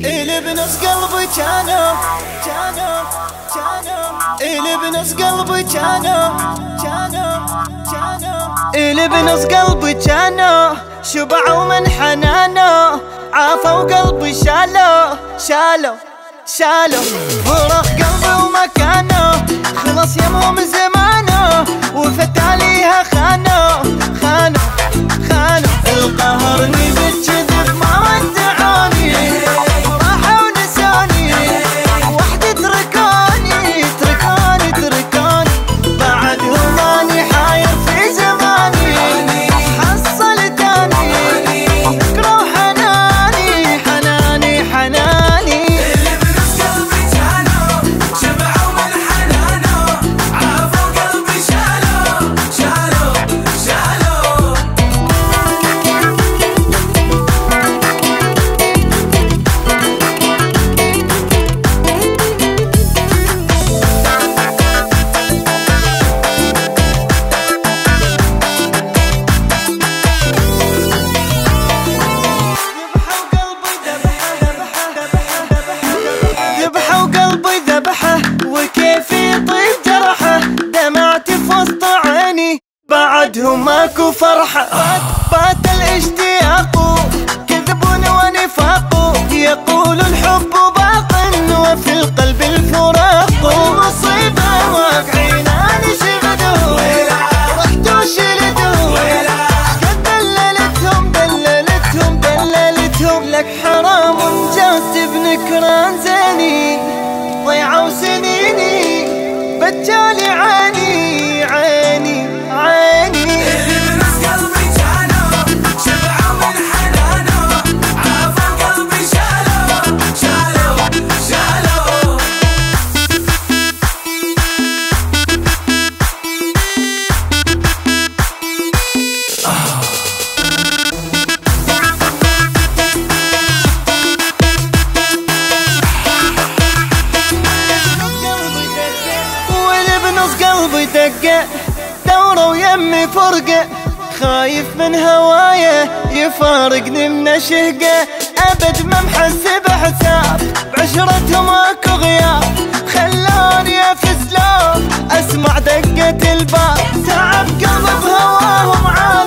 اللي بنص قلبي كانوا اللي بنص قلبي اللي بنص قلبي كانوا شبعوا من حنانه، عافوا قلبي شالوا فراق قلبي ومكانه، خلص يمه من زمانه وفتاليها خانوا القهرني بالكذب ما ودعوني، راحوا ونساني وحدي تركوني بعدهم اني حاير في زماني، حصلتاني فكرة وحناني اللي بنص قلبي كانوا شبعوا من حنانه، عافوا قلبي شالوا وكيف يطيب جرحه، دمعت في وسط عيني بعدهم ماكو فرحة، بات الاشتياق كذب ونفاق، يقول الحب باق وفي القلب الفراق، المصيبة واقعين اني شغدوا رحت وشلدوا، قد دللتهم لك حرام جاست بنكران زيني، ضيعوا سنيني بتجالي عيني اللي بنص قلبي كانوا شبعوا من حنانه، عافوا قلبي شالوا واللي بنص قلبي دقة دورة ويمي فرقة، خايف من هوايه يفارقني من شهقة، ابد ما محسب حساب بعشرتهم اكو غياب، خلاني افز لو اسمع دقة الباب، تعب قلب بهواهم عاد